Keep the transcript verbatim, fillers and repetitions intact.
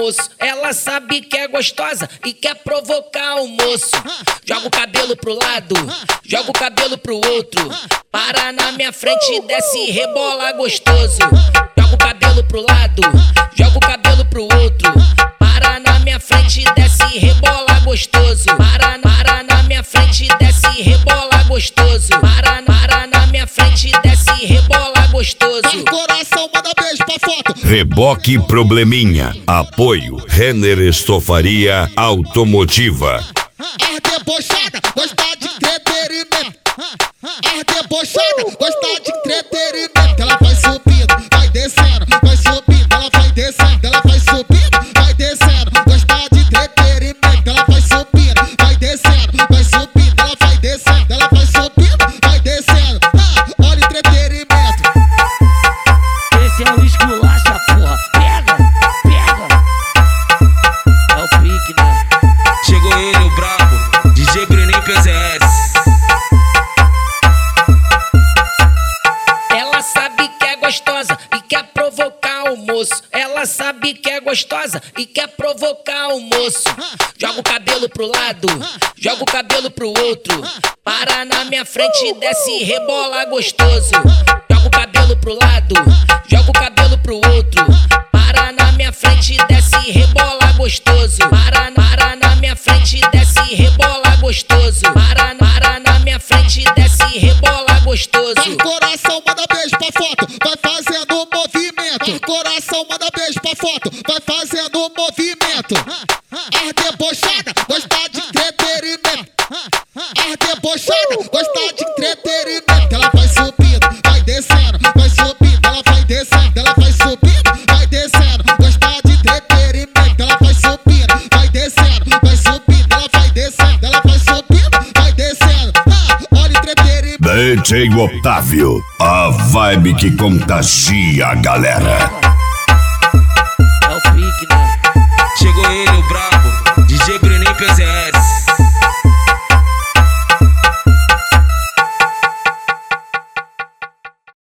almoço. Ela sabe que é gostosa e quer provocar o moço. Joga o cabelo pro lado, joga o cabelo pro outro. Para na minha frente e desce e rebola gostoso. Joga o cabelo pro lado, joga o cabelo pro outro. Para na minha frente e desce e rebola gostoso. Para, para na minha frente e desce e rebola gostoso. Para, para na minha frente e desce e rebola gostoso. Coração, manda beijo pra foto. Reboque Probleminha. Apoio Renner Estofaria Automotiva. É debochada, gosta de entretenimento. É debochada, gosta de entretenimento. Ela vai subindo, vai descendo, vai subindo. Ela vai descendo, ela vai subindo, vai descendo. Gosta de entretenimento. Ela vai subindo, vai descendo, vai subindo. Ela vai descendo, ela vai subindo, vai descendo. Ah, olha o entretenimento. Esse é o esculacha, porra. Pega, pega. É o pique, né? Chegou ele, o brabo, D J Bruninho P Z S. Ela sabe que é gostosa e quer provocar o moço. Ela sabe que é gostosa e quer provocar o moço. Joga o cabelo pro lado, joga o cabelo pro outro. Para na minha frente e desce e rebola gostoso. Joga o cabelo pro lado, joga o cabelo pro outro. Para na minha frente e desce e rebola gostoso. Para, para na minha frente e desce e rebola gostoso. Para, para na minha frente e desce e rebola gostoso. Coração, manda beijo pra foto, vai fazendo movimento. Coração, manda beijo pra foto, vai fazendo movimento. É debochada, gosta de entretenimento. É debochada, gosta de entretenimento. Ela vai subindo, vai descendo, vai subindo. Ela vai descendo, ela vai subindo, vai descendo. Gosta de entretenimento. Ela vai subindo, vai descendo, vai subindo. Ela vai descendo, ela vai subindo, vai descendo. Ah, olha o entretenimento. D J Otávio, a vibe que contagia a galera. É o pique, né? Chegou ele, o brabo,